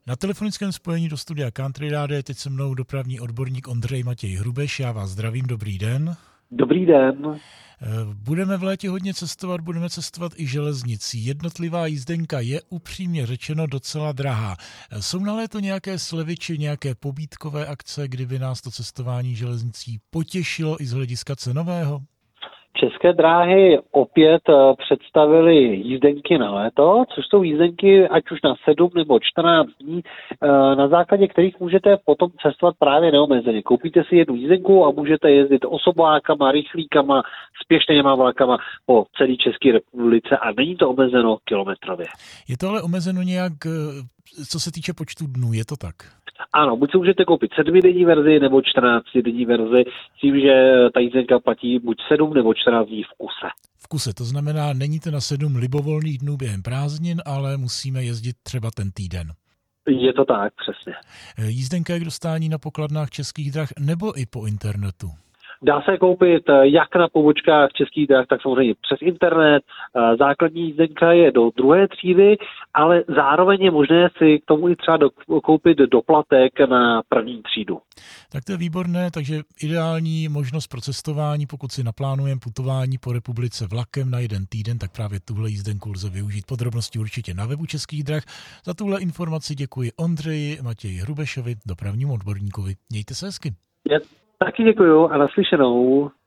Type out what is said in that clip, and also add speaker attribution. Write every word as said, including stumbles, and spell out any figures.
Speaker 1: Na telefonickém spojení do studia Country Rádia je teď se mnou dopravní odborník Ondřej Matěj Hrubeš. Já vás zdravím, dobrý den.
Speaker 2: Dobrý den.
Speaker 1: Budeme v létě hodně cestovat, budeme cestovat i železnicí. Jednotlivá jízdenka je upřímně řečeno docela drahá. Jsou na léto nějaké slevy či nějaké pobídkové akce, kdyby nás to cestování železnicí potěšilo i z hlediska cenového?
Speaker 2: České dráhy opět představily jízdenky na léto, což jsou jízdenky ať už na sedm nebo čtrnáct dní, na základě kterých můžete potom cestovat právě neomezeně. Koupíte si jednu jízdenku a můžete jezdit osobákama, rychlíkama, spěšnýma vlakama po celé České republice a není to omezeno kilometrově.
Speaker 1: Je to ale omezeno nějak, co se týče počtu dnů, je to tak?
Speaker 2: Ano, buď si můžete koupit sedmidenní verzi nebo čtrnáctidenní verzi, tím, že ta jízdenka platí buď sedm nebo čtrnáct dní v kuse.
Speaker 1: V kuse, to znamená, není to na sedm libovolných dnů během prázdnin, ale musíme jezdit třeba ten týden.
Speaker 2: Je to tak, přesně.
Speaker 1: Jízdenka je k dostání na pokladnách Českých drah nebo i po internetu?
Speaker 2: Dá se koupit jak na pobočkách Českých drah, tak samozřejmě přes internet. Základní jízdenka je do druhé třídy, ale zároveň je možné si k tomu i třeba do, koupit doplatek na první třídu.
Speaker 1: Tak to je výborné, takže ideální možnost pro cestování, pokud si naplánujeme putování po republice vlakem na jeden týden, tak právě tuhle jízdenku lze využít. Podrobnosti určitě na webu Českých drah. Za tuhle informaci děkuji Ondřeji Matěji Hrubešovi, dopravnímu odborníkovi. Mějte se hezky.
Speaker 2: Je, taky děkuju a naslyšenou.